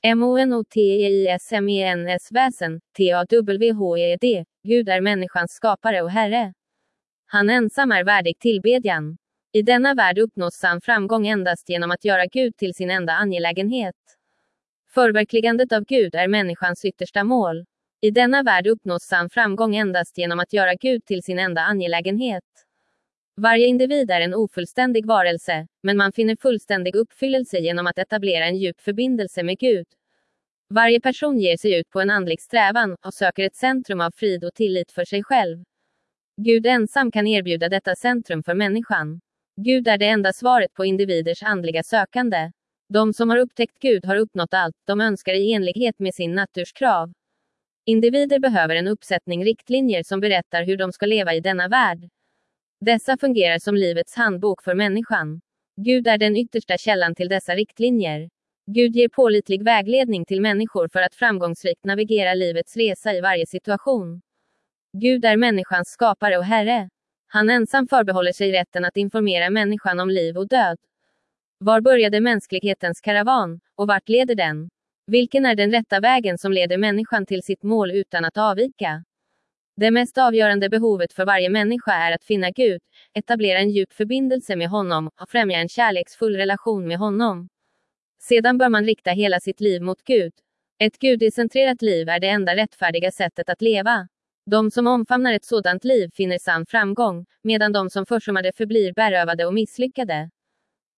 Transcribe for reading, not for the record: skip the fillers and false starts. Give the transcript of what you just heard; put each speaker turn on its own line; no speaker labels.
monoteismens väsen, TAWHED, Gud är människans skapare och herre. Han ensam är värdig tillbedjan. I denna värld uppnås sann framgång endast genom att göra Gud till sin enda angelägenhet. Förverkligandet av Gud är människans yttersta mål. I denna värld uppnås sann framgång endast genom att göra Gud till sin enda angelägenhet. Varje individ är en ofullständig varelse, men man finner fullständig uppfyllelse genom att etablera en djup förbindelse med Gud. Varje person ger sig ut på en andlig strävan och söker ett centrum av frid och tillit för sig själv. Gud ensam kan erbjuda detta centrum för människan. Gud är det enda svaret på individers andliga sökande. De som har upptäckt Gud har uppnått allt de önskar i enlighet med sin naturs krav. Individer behöver en uppsättning riktlinjer som berättar hur de ska leva i denna värld. Dessa fungerar som livets handbok för människan. Gud är den yttersta källan till dessa riktlinjer. Gud ger pålitlig vägledning till människor för att framgångsrikt navigera livets resa i varje situation. Gud är människans skapare och herre. Han ensam förbehåller sig rätten att informera människan om liv och död. Var började mänsklighetens karavan, och vart leder den? Vilken är den rätta vägen som leder människan till sitt mål utan att avvika? Det mest avgörande behovet för varje människa är att finna Gud, etablera en djup förbindelse med honom och främja en kärleksfull relation med honom. Sedan bör man rikta hela sitt liv mot Gud. Ett gudicentrerat liv är det enda rättfärdiga sättet att leva. De som omfamnar ett sådant liv finner sann framgång, medan de som försummar det förblir berövade och misslyckade.